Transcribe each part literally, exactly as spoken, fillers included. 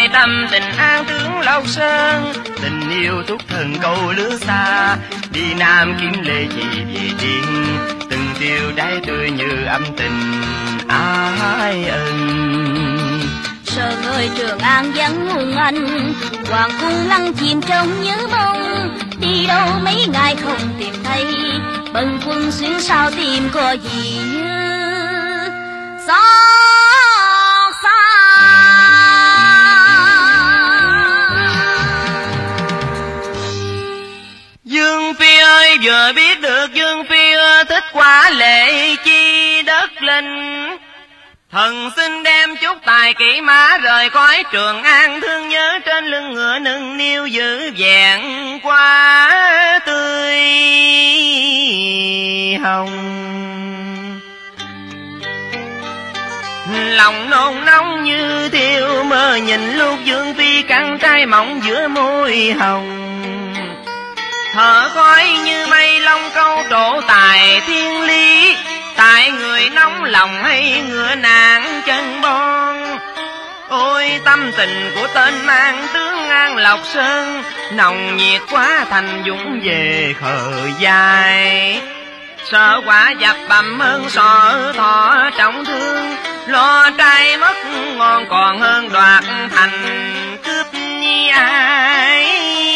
lại tâm tình an tướng Lộc Sơn. Tình yêu thúc thần cầu lứa xa, đi Nam kiếm lê chỉ về tiên. Từng tiêu trái tươi như âm tình ai ân. Sợ người Trường An vắng hùng anh, hoàng cung lăng chìm trong nhớ mong. Đi đâu mấy ngày không tìm thấy, bần quân xuyên sao tìm có gì như xót xa. Dương Phi ơi, vừa biết được Dương Phi thích quá lệ chi đất linh. Thần xin đem chút tài kỹ mã rời khỏi Trường An, thương nhớ trên lưng ngựa nâng niu giữ vẹn quá tươi hồng. Lòng nôn nóng như thiêu mơ nhìn lúc Dương Phi căng trai mỏng giữa môi hồng. Thở khói như mây long câu trổ tài thiên lý, tại người nóng lòng hay ngựa nạn chân bon. Ôi tâm tình của tên mang tướng An Lộc Sơn, nồng nhiệt quá thành dũng về khờ dài. Sợ quả dập bầm hơn sợ thọ trọng thương, lo trai mất ngon còn hơn đoạt thành cướp nhi ai.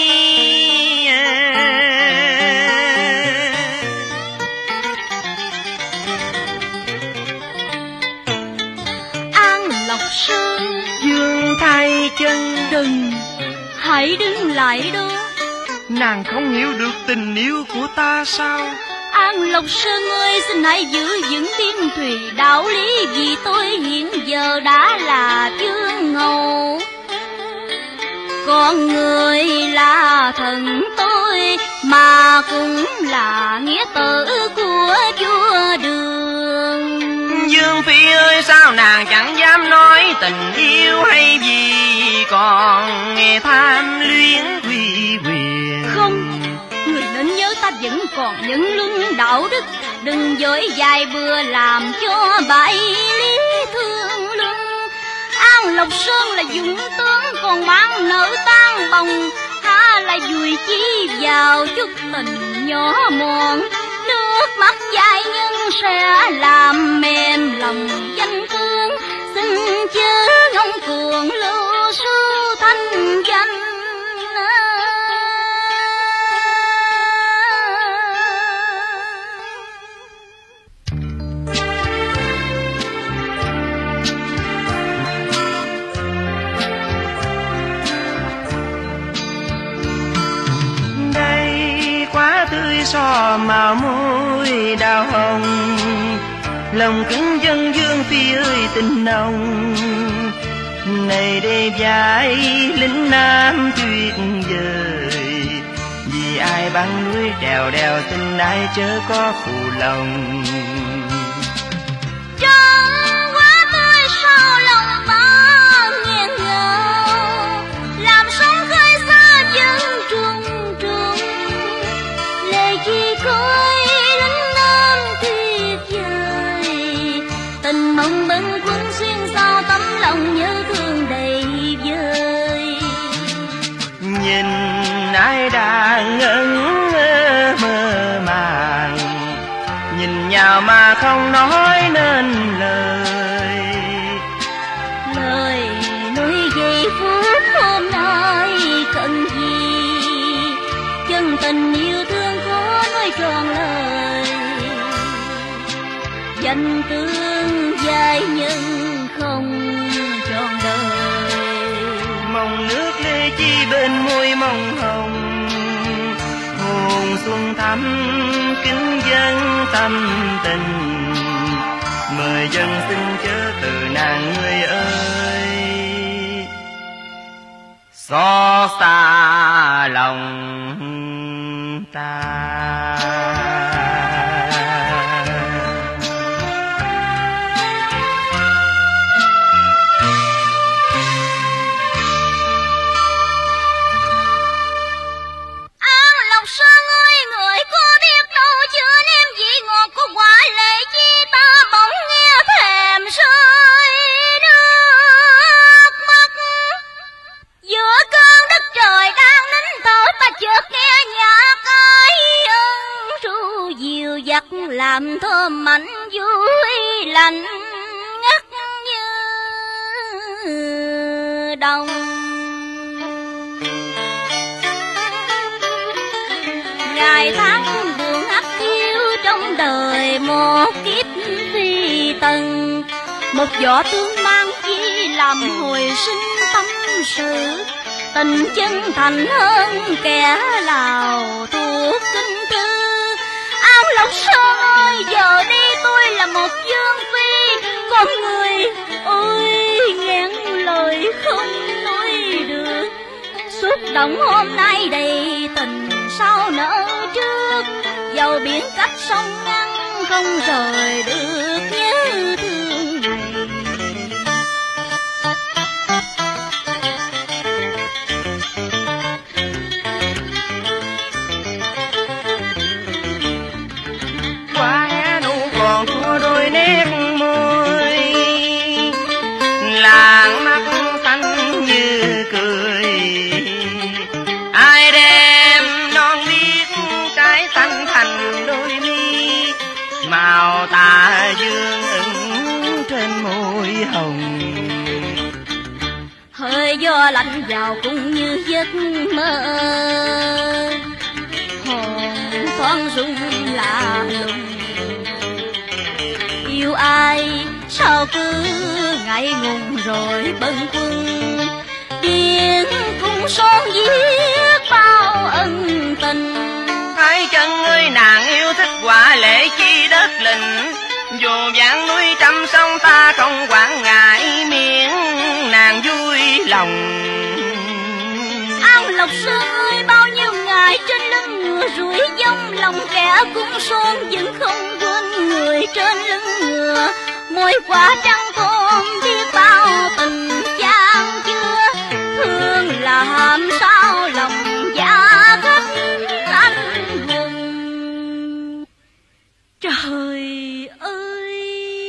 Sơn Dương thay chân đừng, hãy đứng lại đó. Nàng không hiểu được tình yêu của ta sao? An Lộc Sơn ơi, xin hãy giữ vững biên thùy đạo lý, vì tôi hiện giờ đã là vương hầu. Con người là thần tôi, mà cũng là nghĩa tử của vua Đường. Dương Phi ơi, sao nàng chẳng dám nói tình yêu hay gì, còn nghe tham luyến quy quyền. Không, người nên nhớ ta vẫn còn những luân đạo đức, đừng dối dài bừa làm cho bại lý thương luân. An Lộc Sơn là dũng tướng, còn bán nợ tan bồng, há là vui chi vào chút tình nhỏ mòn. Nước mắt dài nhưng sẽ làm mềm lòng danh tướng, xin chớ ngông cuồng lưu sư thanh danh. So màu môi đào hồng, lòng cứng dân Dương Phi ơi tình nồng. Này đây vai lính Nam tuyệt vời, vì ai băng núi trèo đèo tình ai chớ có phụ lòng. Trông quá tươi sao lòng ta nghiêng ngào, làm sóng khơi xa dân trùng trùng. Lệ chi khói lính Nam tuyệt vời, tình mộng bâng khuâng xuyên sao tấm lòng nhớ thương đầy vơi. Nhìn ai đang ngẩn mơ màng, nhìn nhau mà không nói nên lời. Lời nói giây phút hôm nay cần gì, chân tình yêu thương khó nói tròn lời. Danh tướng dài nhưng không trọn đời, mong nước lê chi bên môi mong hồng. Hồn xuân thắm kính dân tâm tình, mời dân xin chớ từ nàng người ơi. Xót xa lòng ta. đồng. Ngày tháng buồn ắt yêu trong đời một kiếp phi tần, một võ tướng mang chi làm hồi sinh tâm sự, tình chân thành hơn kẻ lào thuộc kinh thư. An Lộc Sơn ơi, giờ đây tôi là một dương phi, con người ơi nghẹn lời không nói được. Xúc động hôm nay đầy tình sao nỡ trước, dầu biển cách sông ngăn không rời được nhớ thương này. Qua nụ còn thua đôi nét môi, làng mắt xanh như cười. Ai đem non biếc trái xanh thành đôi mi, màu tà dương ửng trên môi hồng. Hơi gió lạnh vào cũng như giấc mơ, hồn thoáng rung lạ lùng. Yêu ai sao cứ ngại ngùng rồi bâng khuâng, điên cung son viết bao ân tình. Hai chân ơi nàng yêu thích quả lệ chi đất lình, dù vạn núi trăm sông ta không quản ngại, miệng nàng vui lòng. An Lộc Sơn ơi, bao nhiêu ngày trên lưng ngựa rủi dông, lòng kẻ cung son vẫn không quên người trên lưng ngựa. Môi quả trăng thơm biết bao tình chan chứa, thương làm sao lòng dạ gấp anh hùng. Trời ơi,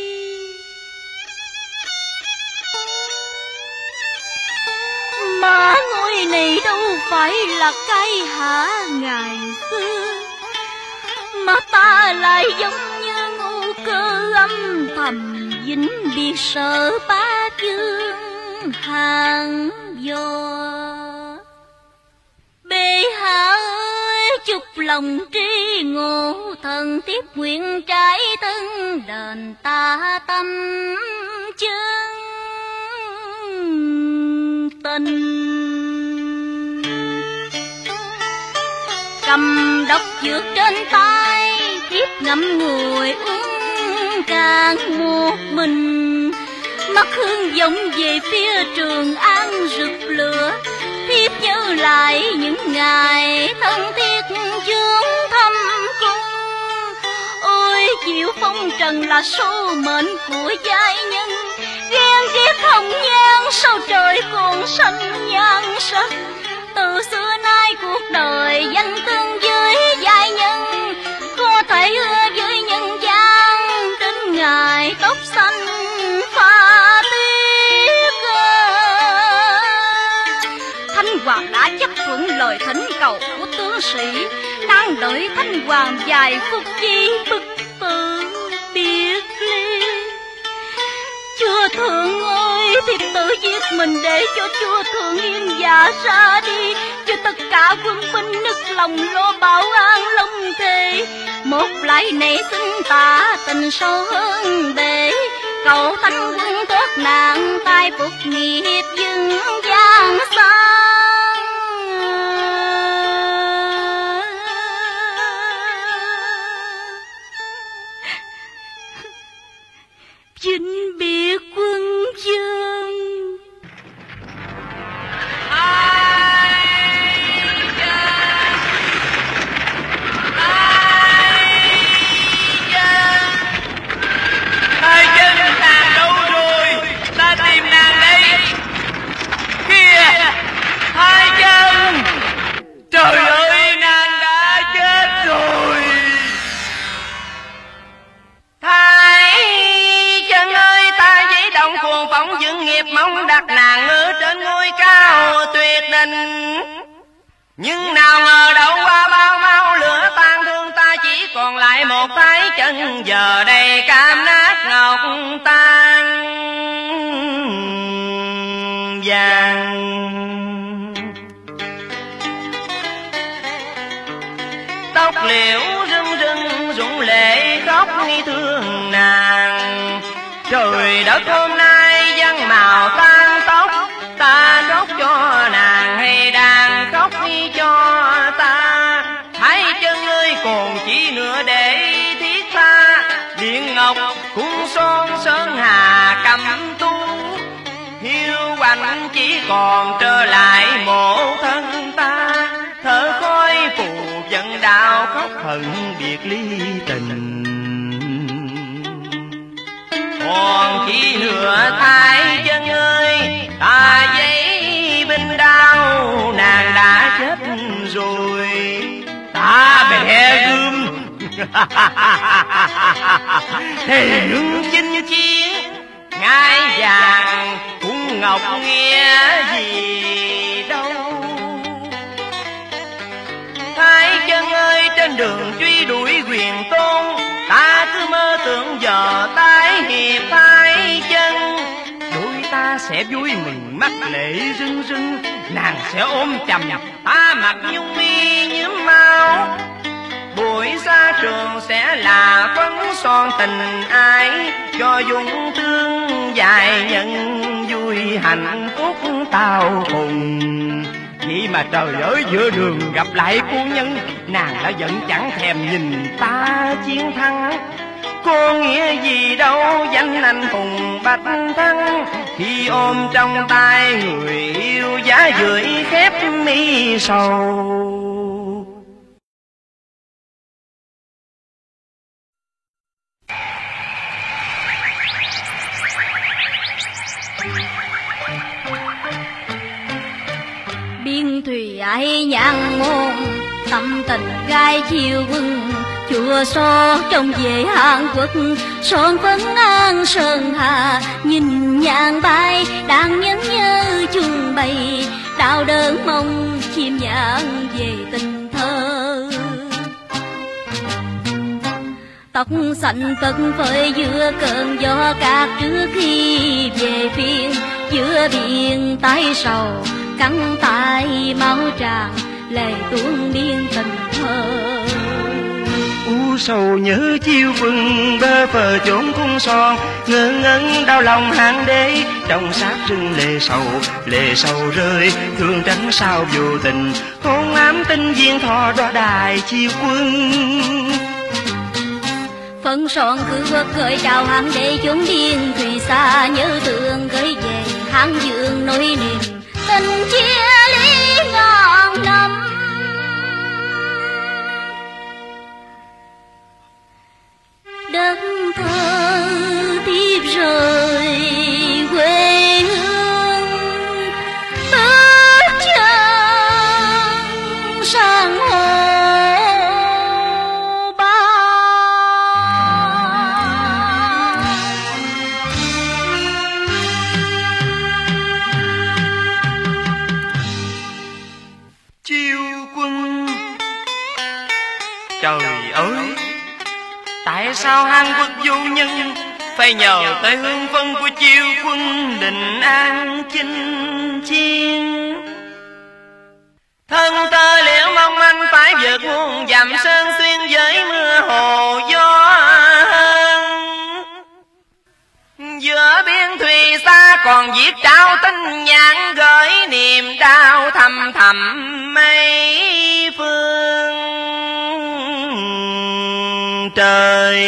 mà ngôi này đâu phải là cái hạ ngày xưa, mà ta lại giống như ngu cơ âm thầm vĩnh biệt sợ ba chương hàng gió. Bệ hạ ơi, chúc lòng tri ngộ, thần tiếp nguyện trái thân đền ta tâm chân tình. Cầm độc dược trên tay, tiếp ngậm ngùi uống càng một mình. Mắt hương vọng về phía Trường An rực lửa, thiếp nhớ lại những ngày thân thiết dương thăm cung. Ôi chịu phong trần là số mệnh của giai nhân, ghen ghét hồng nhan sao trời còn xanh nhan sắc. Từ xưa nay cuộc đời danh tương với giai nhân, có thể ưa với nhân gian đến ngày tóc xanh pha tuyết. Thanh Hoàng đã chấp thuận lời thỉnh cầu của tướng sĩ, đang đợi Thanh Hoàng vài phút chi bức tử biệt ly. Chúa Thượng ơi, thiếp tự giết mình để cho Chúa Thượng yên dạ ra đi, cho tất cả quân binh nức lòng lo bảo an long thề. Một lại nảy sinh tạ tình sâu hơn bể, cầu Thánh quân thoát nạn tai phục nghiệp dưng gian xa. Vĩnh biệt quân vương. Hai chân nàng đâu rồi? Ta tìm nàng đây. Kìa, hai chân. Trời ơi, nàng đã chết rồi. Hai chân ơi, ta giấy động cuồng phóng dựng nghiệp, mong đặt nàng ở trên ngôi cao tuyệt đình. Nhưng nào ngờ đâu qua bao mau lửa tan, thương ta chỉ còn lại một cái chân, giờ đây cam nát ngọc tan. vàng. Tóc liễu rưng rưng rụng lệ khóc nghi thương nàng. Trời đất hôm nay vắng màu tan tóc, ta khóc cho nàng hay đang khóc cho ta. Hai chân ơi còn chỉ nữa để thiết tha, điện ngọc cung son sơn hà cầm tu. Hiu quạnh chỉ còn trở lại một thân ta, thở khói phù dân đạo khóc hận biệt ly tình. Còn chỉ nửa thái chân ơi, ta giấy binh đao, nàng đã chết rồi ta bẻ gươm. Thề nương chinh chiến ngai vàng cung ngọc nghĩa gì đâu. Thái chân ơi trên đường truy đuổi quyền tôn, ta cứ mơ tưởng giờ tái hiệp thái chân. Đôi ta sẽ vui mừng mắt lệ rưng rưng, nàng sẽ ôm chầm ta mặc nhung mi nhuốm máu. Buổi xa trường sẽ là phấn son tình ái, cho dung tương dài nhân vui hạnh phúc tao cùng. Vậy mà trời ơi giữa đường gặp lại cô nhân, nàng đã vẫn chẳng thèm nhìn ta chiến thắng. Có nghĩa gì đâu danh anh hùng bạch thắng, khi ôm trong tay người yêu giá rưỡi khép mi sầu. Biên thủy ai nhang môn, tâm tình gai chiều quân. Chùa so trong về Hàn Quốc, son phấn an sơn hà. Nhìn nhang bay đang nhớ nhớ chung bày, đau đớn mong chim nhang về tình thơ. Tóc xanh phất phới giữa cơn gió cát trước khi về phiên. Giữa biển tái sầu cắn tay máu tràn, lệ tuôn biên tình thơ. U sầu nhớ chiêu quân bơ phờ chốn cung son, ngơ ngẩn đau lòng hàng đế trong sát rừng lệ sầu. Lệ sầu rơi thương tránh sao vô tình, hôn ám tinh viên thọ đo đài chiêu quân. Phấn son cứ quốc gửi chào hàng đế chốn biên thủy xa, nhớ thương gửi về hàng dương nỗi niềm tình chia ly ngàn năm. Đất thơ tiếp rời quê hương, bước chân sang hồ ba. Chiêu quân trời ơi, tại sao Hàn Quốc vô nhân phải nhờ tới hương vân của chiêu quân Định An chinh chiến. Thân tơ liễu mong manh phải vượt muôn dặm sơn xuyên với mưa hồ gió hơn. Giữa biên thùy xa còn viết trao tin nhắn, gửi niềm đau thầm thầm mây phương trời.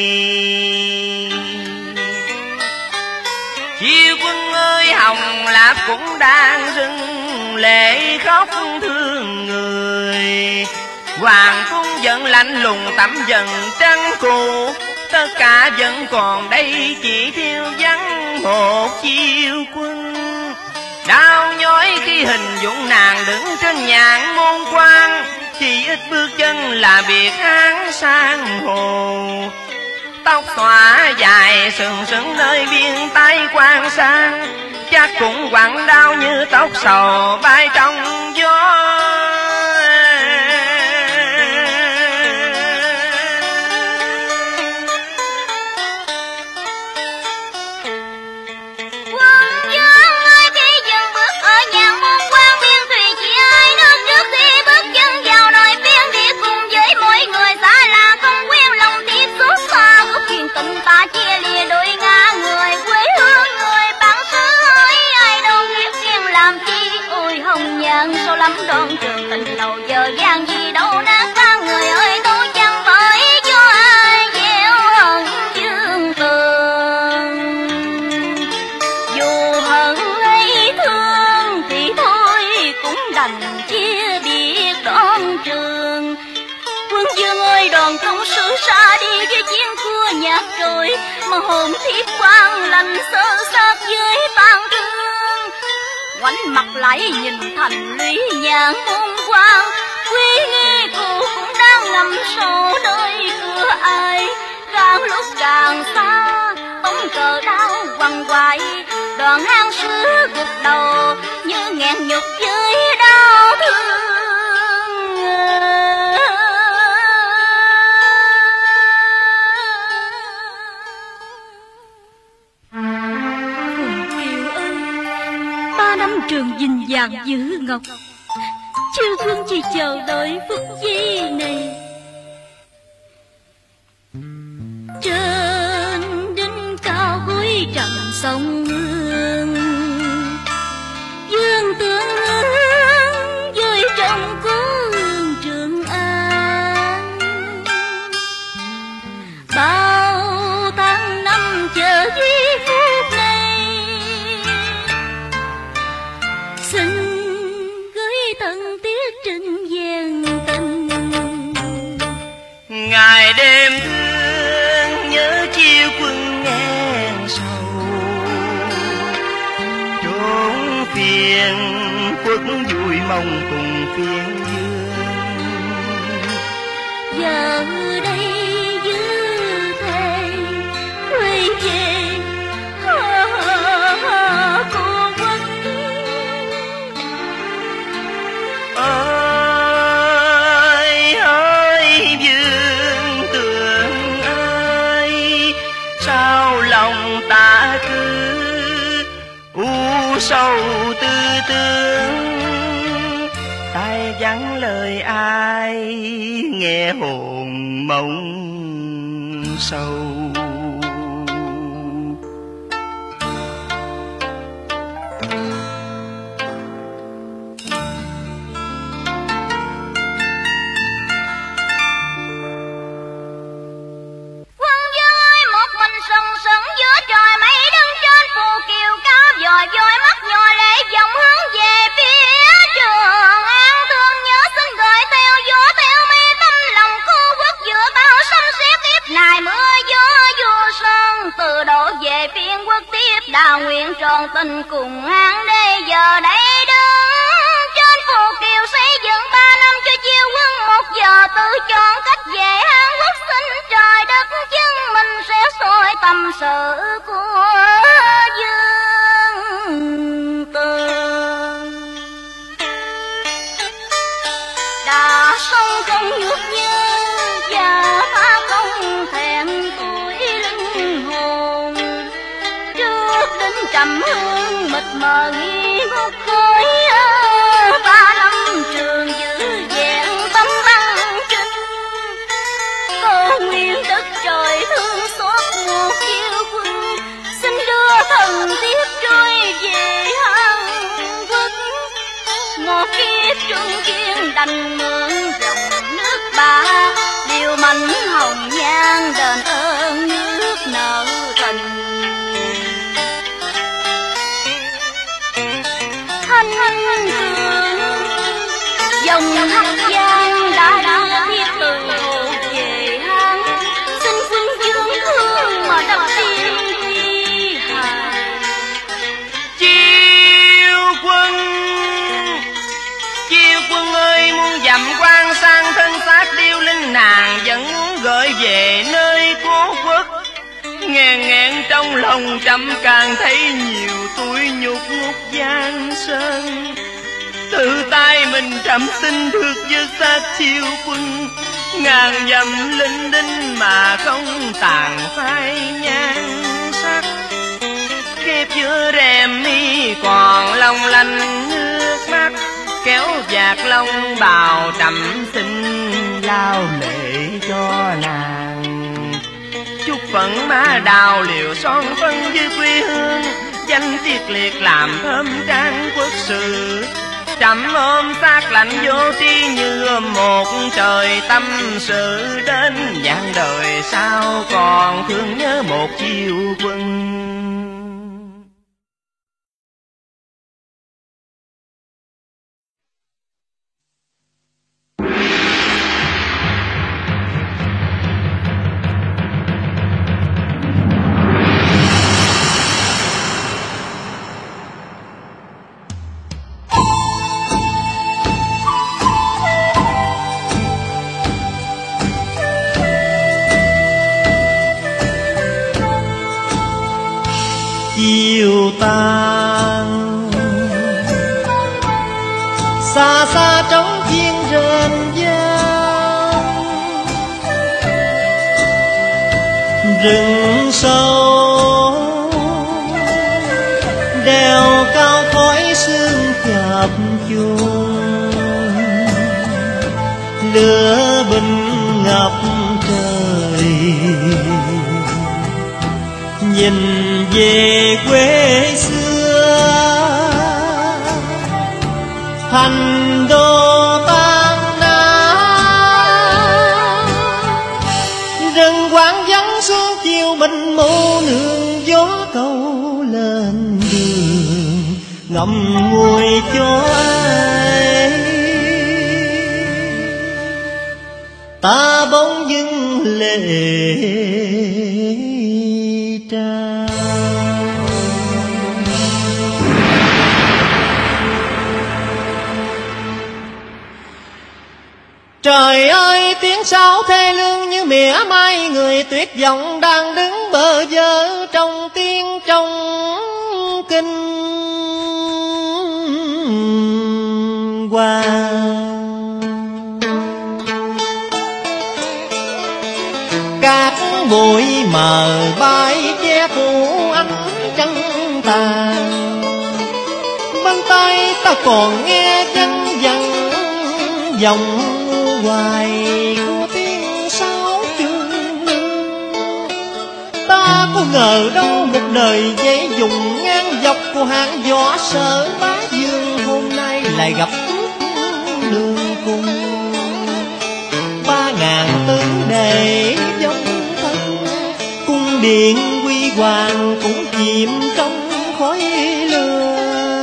Chiêu quân ơi hồng lạp cũng đang rưng lệ khóc thương người. Hoàng cung vẫn lạnh lùng tẩm dần trăng cù, tất cả vẫn còn đây chỉ thiếu vắng một chiêu quân. Đau nhói khi hình dung nàng đứng trên nhạn môn quan, chỉ ít bước chân là biệt hán sang hồ. Tóc xõa dài sừng sững nơi biên tay quan sang, chắc cũng quặn đau như tóc sầu bay trong gió. Quân dương ơi chỉ dừng lành chia biệt đón trường. Quân vương ơi đoàn công sự xa đi với chiến cua nhạt rồi, mà hồn thiếp quan lành sơ sát với ban thương. Ngoảnh mặt lại nhìn thành lũy nhãn môn quan, quý nghi cô cũng đang ngầm sầu nơi cửa ai. Càng lúc càng xa bóng cờ đau quằn quại, đoàn hang sứ gục đầu như nghẹn nhục với đau thương. Phùng Kiều ơi, ba năm trường dình vàng giữ ngọc, chư vương chỉ chờ đợi phúc di này. Trên đỉnh cao gối trần sông Hương, dương tương hướng với trong cố hương Trường An. Bao tháng năm chờ giây phút này, xin gửi thân tiếc trên gian tình. Ngày đêm thương nhớ chiêu quân ngang sầu, trốn phiền quốc vui mong cùng phiên dương. Giờ đây dư thề quay về hơ hơ hơ cô quân. Ơi ơi vương tưởng ơi, sao lòng ta cứ u sầu tư tương. Tai vắng lời ai nghe hồn mộng sâu. Sân sân giữa trời mây đứng trên phù kiều cao, dòi dòi mắt nhòa lệ dòng hướng về phía Trường An. Thương nhớ xin gửi theo gió theo mây tâm lòng cô quốc, giữa bao sông xét tiếp này mưa gió vô sơn. Từ độ về phiên quốc tiếp đào nguyện tròn tình cùng An đê. Giờ đây đứng trên phù kiều xây dựng ba năm cho chiêu quân, một giờ tự chọn cách về An quốc. Xin trời đất chứng minh sẽ soi tâm sự của dương tường. Đã sông không nhược như và phá công thẹn tuổi linh hồn. Trước đỉnh trầm hương mịt mờ nghi ngút khói, ba năm trường giữ vẹn tấm băng trinh. Cô nguyên đất trời thương xót một chiêu quân, xin đưa thần tiếp trôi về Hàn Quốc. Một kiếp trung kiên đành mượn dòng nước ba, điều mảnh hồng nhan đền ơn nước nợ tình. Thanh thanh cường dòng Hắc Giang đã đã thiết từ về Hán. Xin quân vương thương mà đập tiên quy hài. Chiêu quân, chiêu quân ơi, muốn dặm quan sang thân xác điêu linh nàng, vẫn muốn gửi về nơi cố quốc. Ngàn ngàn trong lòng trầm càng thấy nhiều tuổi nhục ngục gian sơn. Tự tay mình trầm xin được với xác chiêu quân, ngàn dặm linh đinh mà không tàn phai nhan sắc. Khép giữa rèm mi còn long lanh nước mắt, kéo vạt lông bào trầm xinh lao lệ cho nàng. Chúc phận má đào liều son phân với quê hương, danh tiết liệt làm thơm trang quốc sự. Trầm ôm xác lạnh vô tri như một trời tâm sự, đến vạn đời sao còn thương nhớ một chiêu quân. rừng sâu, đèo cao khói sương chập chùng, lửa bình ngập trời. Nhìn về quê xưa, thành đô tan nát, rừng quang vắng sương chiều bình mù, nương gió câu lên đường ngậm ngùi cho ai. Ta bỗng dưng lệ trao. Trời ơi, tiếng sáo thê lương như mỉa mai, người tuyệt vọng đang đứng bơ vơ trong tiếng trong kinh hoàng. Các bụi mờ bay che phủ ánh trăng tàn, bên tai ta còn nghe chân dần dòng hoài của tiếng sáo chương. Ta có ngờ đâu một đời dễ dùng ngang dọc của hạng võ Sở Bá Dương hôm nay lại gặp đường cùng. Ba ngàn tướng để giống thân, cung điện huy hoàng cũng chìm trong khói lửa.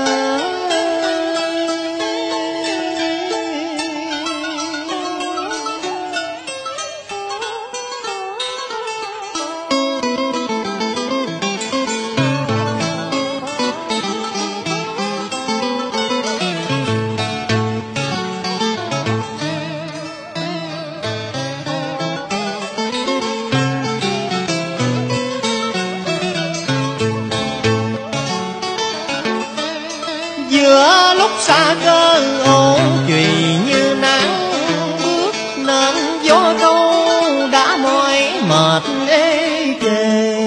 Giữa lúc xa cơ ô chùy như nắng bước, nên gió câu đã mỏi mệt ê chề.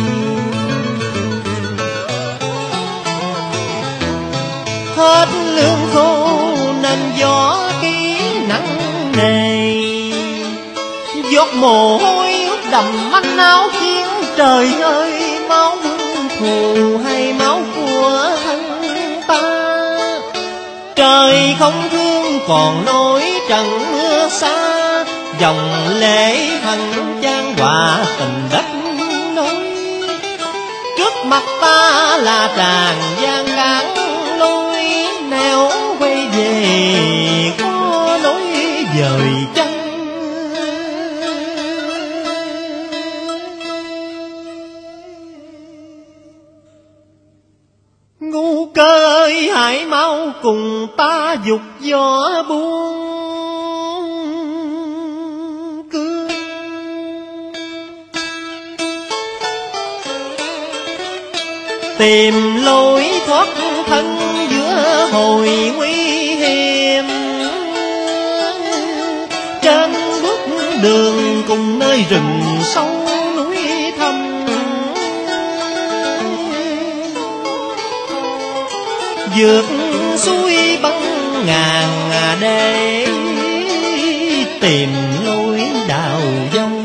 Hết lương khô nên gió khí nắng nề, giọt mồ hôi ướt đầm manh áo khiến trời ơi máu vương thù hay máu của thân ta. Trời không thương còn nỗi trần mưa xa, dòng lệ hằng chan hòa tình đất nối. Trước mặt ta là tràn gian cản lối, nẻo quay về có lối dời chân. Ngu cơ ơi hãy mau cùng ta dục gió buông cương. Tìm lối thoát thân giữa hồi nguy hiểm, trên bước đường cùng nơi rừng sâu núi thẳm. Vượt suối băng ngàn để tìm lối đào vong.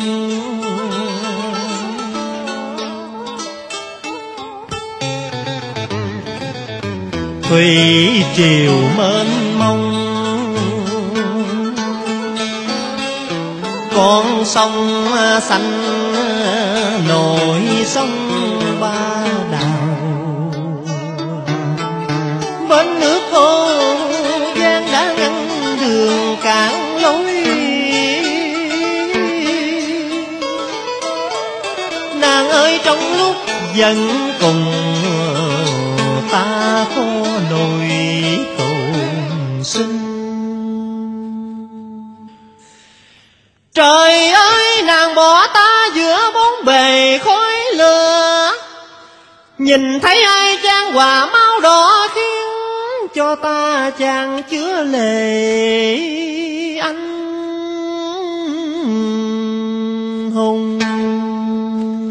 Thủy triều mênh mông, con sông xanh nổi sông Ba Đào. Bên nước Ô Giang đã ngăn đường cản lối, nàng ơi trong lúc vẫn cùng ta khó nổi tồn sinh. Trời ơi nàng bỏ ta giữa bốn bề khói lửa, nhìn thấy ai trang hòa máu đỏ khiến cho ta chàng chứa lệ anh hùng.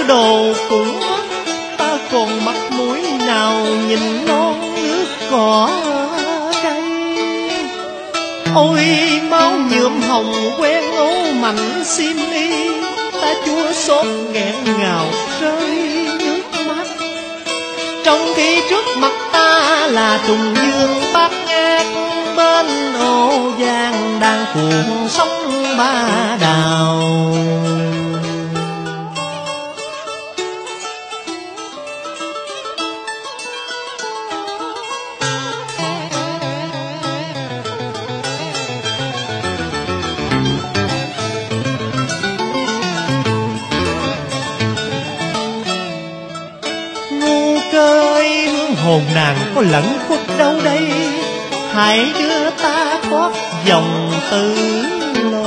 nhớ đồ cũ, ta còn mặt mũi nào nhìn non nước cỏ cây. Ôi máu nhuộm hồng quen ố mạnh xiêm y, ta chua xót nghẹn ngào rơi nước mắt. Trong khi trước mặt ta là trùng dương bát ngát, bên ô giang đang cuộn sóng ba đào. Hồn nàng có lẫn khuất đâu đây, hãy đưa ta thoát dòng tử lâu.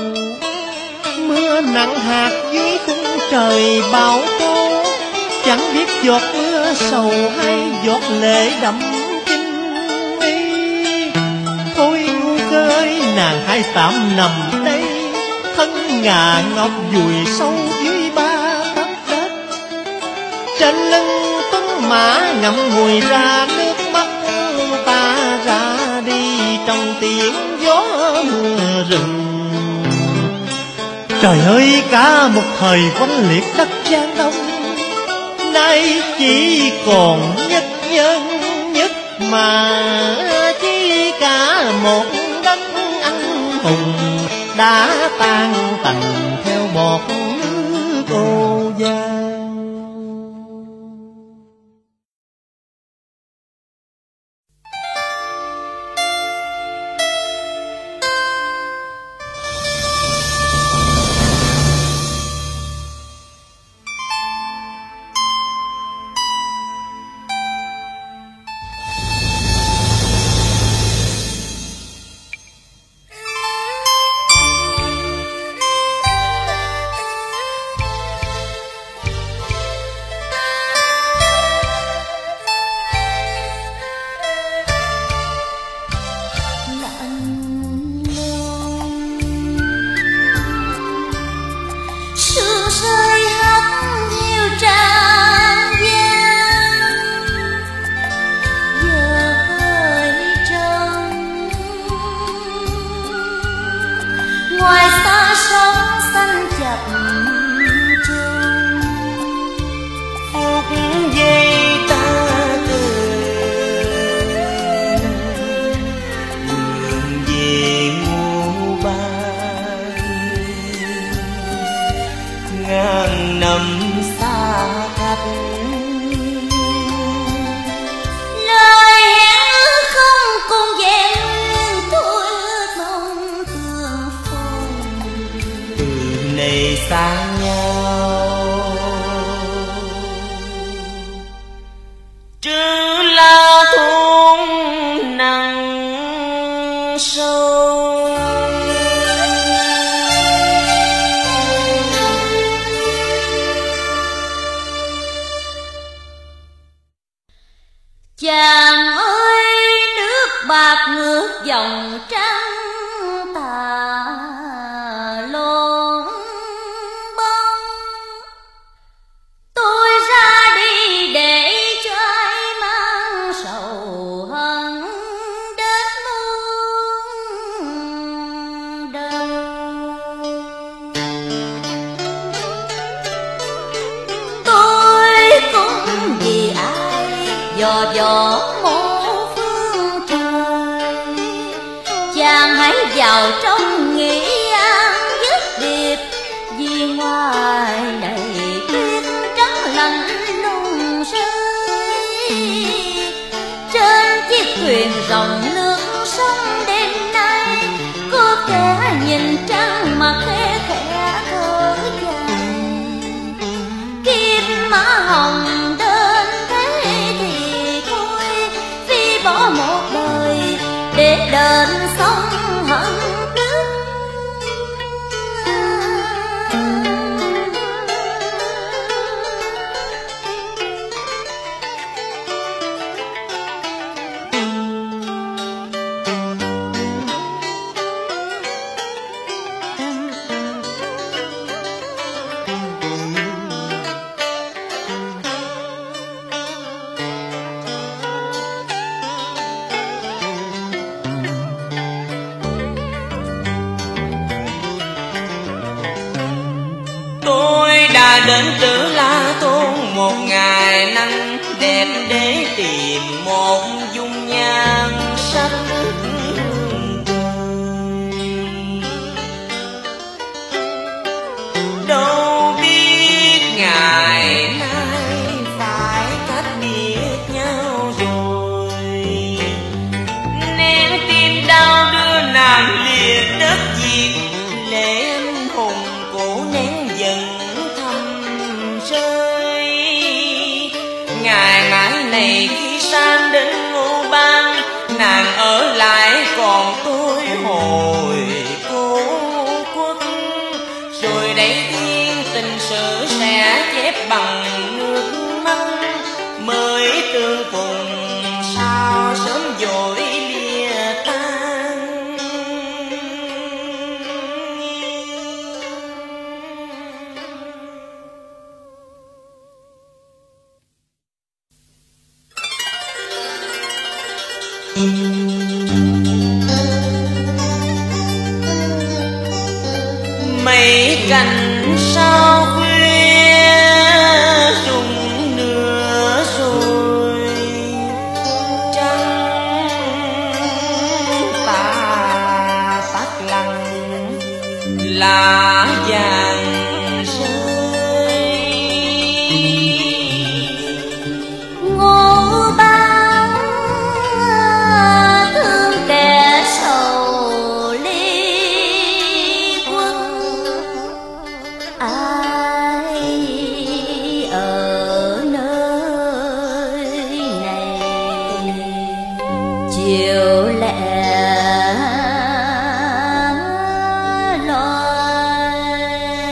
Mưa nặng hạt dưới khung trời bão tố, chẳng biết giọt mưa sầu hay giọt lệ đậm kinh mi. Thôi ngu cơ ơi, nàng hãy tạm nằm đây, thân ngà ngọc vùi sâu dưới ba tấc đất. Trên lưng mã ngậm ngùi ra nước mắt, ta ra đi trong tiếng gió mưa rừng. Trời ơi, cả một thời quanh liệt đất Giang Đông, nay chỉ còn nhất nhân nhất mà, chỉ cả một đất anh hùng đã tan tành theo bọt nước Ô Giang. Chàng ơi, nước bạc ngược dòng trăng tà lộn bông. Tôi ra đi để cho ai mang sầu hận đến muôn đời. Tôi cũng vì ai dò dò một phương trời. Chàng hãy vào trong nghĩ an dứt điệp, vì ngoài này tuyết trắng lạnh lùng rơi. Trên chiếc thuyền rồng nước sông đêm nay, có kẻ nhìn trăng mà khẽ khẽ thở dài. Kim mã hồng đến thế thì thôi, phi bỏ một đời để đền sông hận nước. đến Trữ La Thôn một ngày nắng đẹp để tìm một dung nhan sắc đâu biết ngày nay phải cách biệt nhau rồi. Nén tim đau đưa nàng lìa đất Việt, lệ anh hùng cổ nén dần thầm rơi. Ngày mãi này khi sang đến Ngô Bang, nàng ở lại còn tôi hồi cố quốc. Rồi đây thiên tình sự sẽ chép bằng nước mắt, mới tương cùng sao sớm dội lìa tan. Mấy cành sao khuya rụng nửa rồi, trăng tà tắt lặng lá vàng rơi. Ngô Bang thương kẻ sầu ly quân, ai ở nơi này chiều lẻ loi.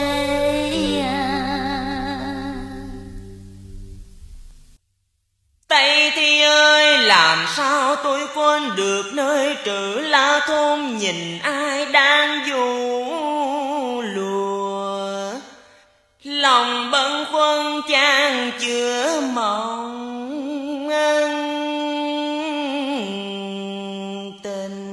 Tây Thi ơi, làm sao tôi quên được nơi Trữ La Thôn, nhìn ai đang du lùa. Lòng bâng khuâng chan chứa mộng ân tình.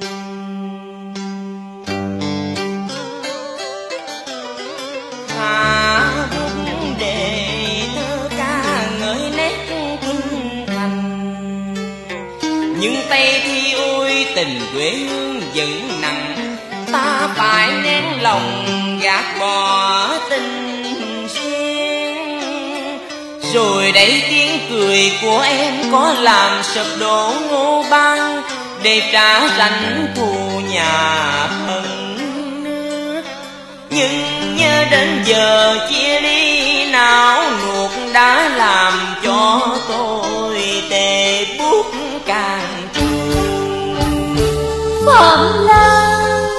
Hạ bút để thơ ca ngợi nét kinh thành, nhưng Tây Thi ôi tình quê hương vẫn nặng. Ta phải nén lòng gạt bỏ tình riêng. Rồi đây tiếng cười của em có làm sụp đổ Ngô Bang, để trả rảnh thù nhà thân nước. Nhưng nhớ đến giờ chia ly não nuột, đã làm cho tôi tê buốt càng trường. Phẩm Lan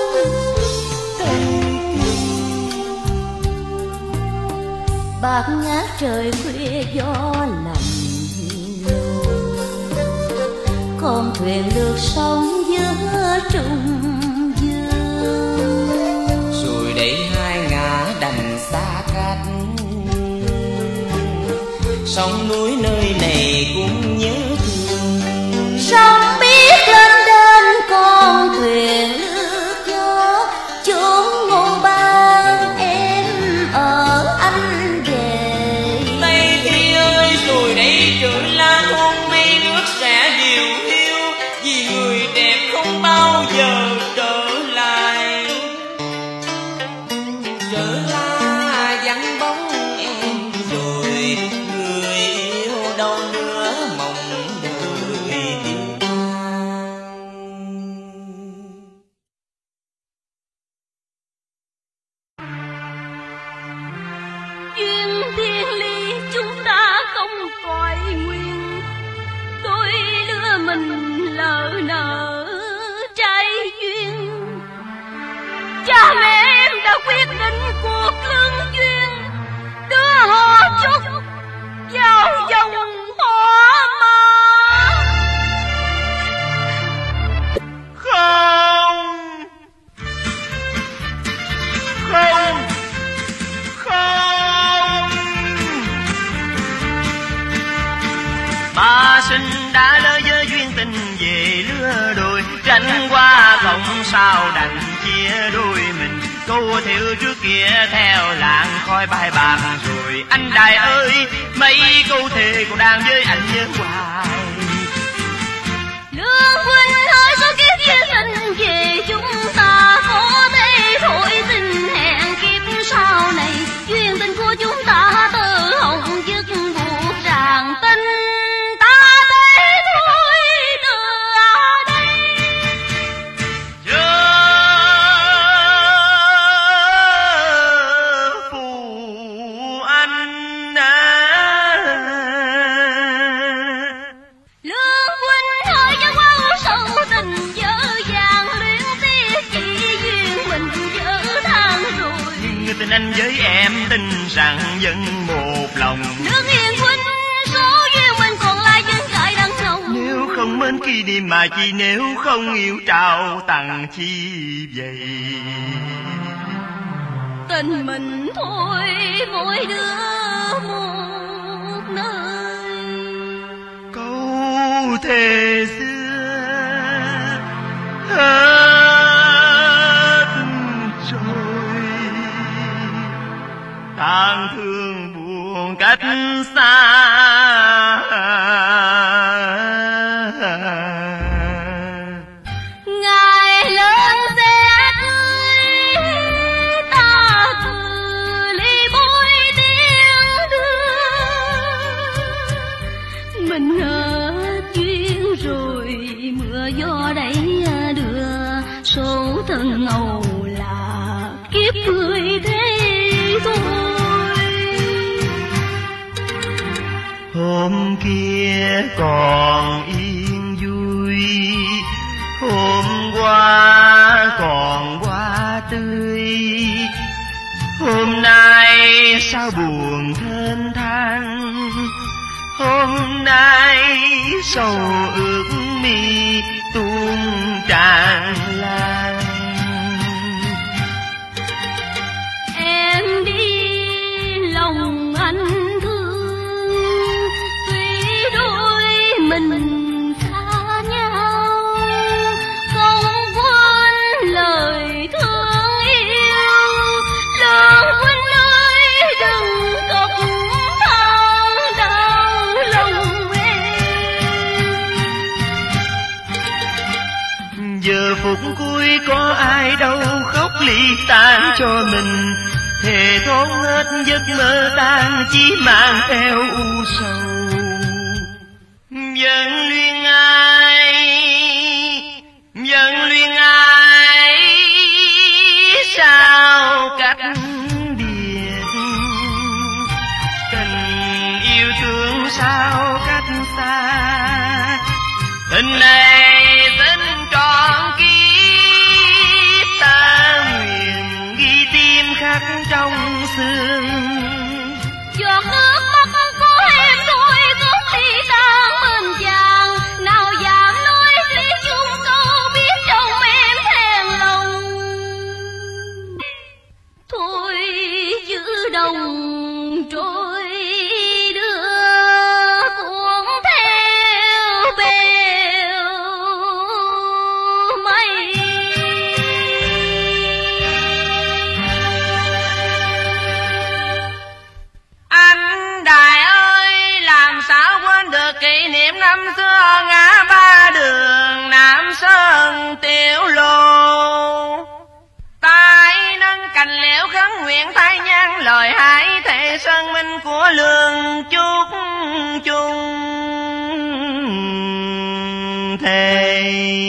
bạc ngát trời khuya gió lạnh lùng, con thuyền lướt sóng giữa trung dương. Rồi đây hai ngả đành xa cách, sông núi nơi này cũng nhớ thương. Sông biết lên đến con thuyền lướt gió, chốn Ngô Bang em ở anh về. Tây Thi ơi, rồi đây Trữ La Thôn mấy nước sẽ điều hiu, vì người đẹp không bao giờ trở lại. Trữ La vắng bóng em rồi, người yêu đâu nữa mong đời tiêu tan. Duyên thiên ly chúng ta không cõi nguyên, tôi lừa mình lỡ nợ trái duyên. Cha mẹ em đã quyết định cuộc lương duyên, đưa họ trúc vào dòng họ mà. Không, không, không. Bà sinh đã lỡ dơ duyên tình câu thiệu trước kia theo làng khói bài bạc rồi. Anh Đại ơi, mấy câu thề còn đang với anh nhớ hoài. Lương huynh ơi, số kiếp chia sinh về chúng ta có thể thôi tình hẹn kiếp sau này. Duyên tình của chúng ta từ hồng dứt buộc ràng tình. Anh với em tin rằng vẫn một lòng. Lương Hiền huynh, số duyên mình còn lại vẫn cãi đằng sau. Nếu không mến khi đi mà chi, nếu không yêu trao tặng chi vậy. Tình mình thôi mỗi đứa một nơi. Câu thề xưa hết tang thương buồn cách xa. Ngày lớn sẽ tươi, ta từ ly bối tiếng đưa. Mình hết duyên rồi, mưa gió đẩy đưa. Số thân âu là kiếp người thế thôi. Hôm kia còn yên vui, hôm qua còn hoa tươi. Hôm nay sao buồn thênh thang, hôm nay sầu ước mi tuôn tràn lan. Em đi lòng anh thương, tuy đôi mình xa nhau, không quên lời thương yêu. Lương huynh ơi, đừng cọc than đau lòng em. Giờ phút cuối có ai đâu khóc ly tan cho mình. Thề thốt hết giấc mơ tan chỉ mang theo u sầu. Vẫn luyên ai, vẫn luyên ai, sao cách biệt. Tình yêu thương sao cách xa, tình này tính trọn kiếp. Ta nguyện ghi tim khắc trong xương. Giọt nước mắt của em thôi cũng đi tan bên vàng. Nào dám nói thủy chung câu biết chồng em thèm lòng. Thôi giữ đồng trôi đưa cuốn theo bèo mây. Anh Đại ơi, làm sao quên được kỷ niệm năm xưa ngã ba đường Nam Sơn tiểu lô. Tai nâng cành liễu khấn nguyện thay nhan lời hãy thệ sơn minh của lương chúc chung thề.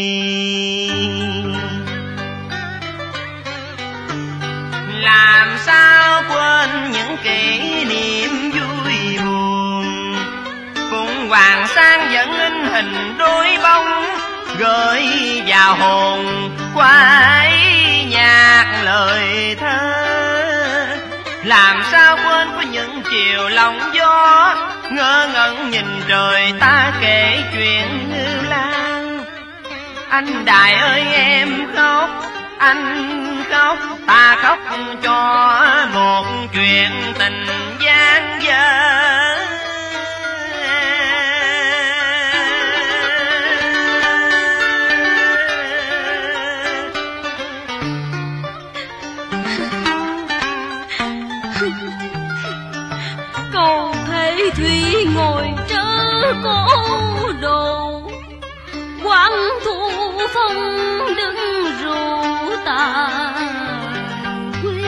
Làm sao quên những kỷ niệm vui buồn. Phụng hoàng sang dẫn in hình đôi bông, gửi vào hồn quái nhạc lời thơ. Làm sao quên có những chiều lòng gió, ngơ ngẩn nhìn trời ta kể chuyện Ngư Lan. Anh Đại ơi em khóc, anh khóc, ta khóc cho một chuyện tình gian dở. ơi thủy ngồi trớ cổ đồ, quán thu phong đứng rượu tàn quy.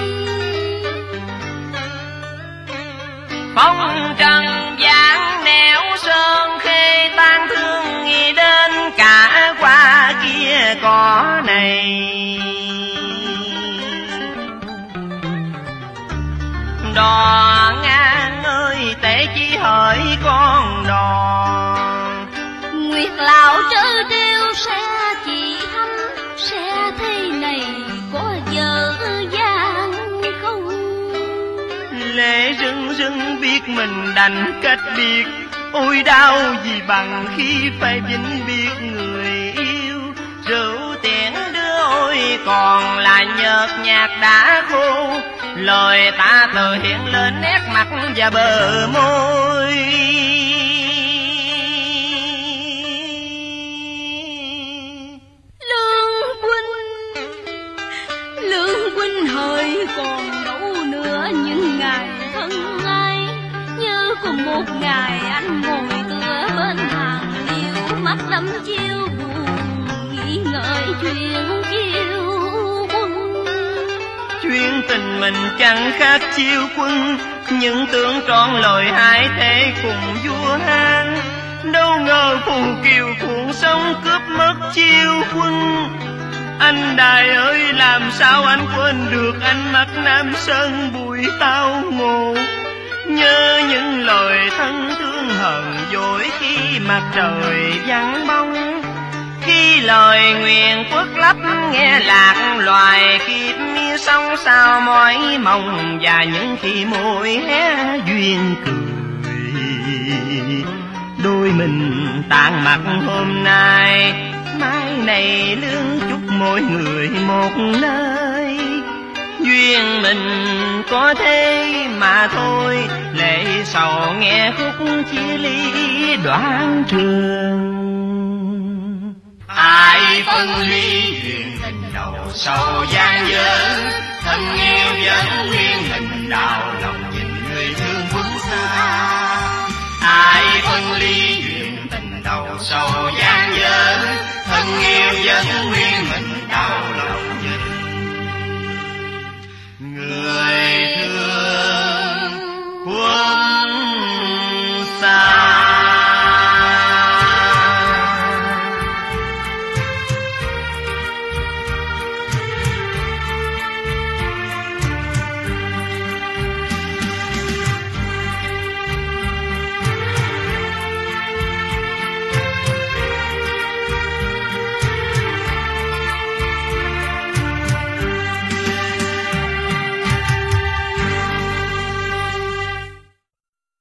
Phong trần giang nẻo sơn khê, tan thương nghĩ đến cả qua kia cỏ này. Đò ngang ơi tế chỉ hỏi con đò, Nguyệt lão trớ trêu sẽ chỉ thăm, sẽ thế này có vợ gian không? Lệ rưng rưng biết mình đành cách biệt, ôi đau gì bằng khi phải vĩnh biệt người yêu. Rượu tiễn đưa ôi còn là nhợt nhạt đã khô, lời ta từ hiện lên nét mặt và bờ môi. Lương huynh, Lương huynh hỡi còn đâu nữa những ngày thân ai, như cùng một ngày anh ngồi tựa bên hàng liễu, mắt đắm chiêu buồn nghĩ ngợi chuyện chiêu quân. Chuyên tình mình chẳng khác chiêu quân, những tưởng trọn lời hai thế cùng vua Hán. Đâu ngờ phù kiều cuộn sóng cướp mất chiêu quân. Anh đài ơi làm sao anh quên được ánh mắt Nam Sơn bụi tao ngộ. Nhớ những lời thân thương hờn dỗi khi mặt trời vắng bóng, khi lời nguyện quốc lấp nghe lạc loài kiếp sông sao mỏi mong, và những khi môi hé duyên cười. Đôi mình tàn mặt hôm nay, mai này lương chúc mỗi người một nơi. Duyên mình có thế mà thôi, lệ sầu nghe khúc chia ly đoạn trường. Ai phân ly duyên tình đầu sầu gian dở, thân yêu vẫn nguyên mình đau lòng nhìn người thương phương xa. Ai phân ly duyên tình đầu sầu gian dở, thân yêu vẫn nguyên mình đau lòng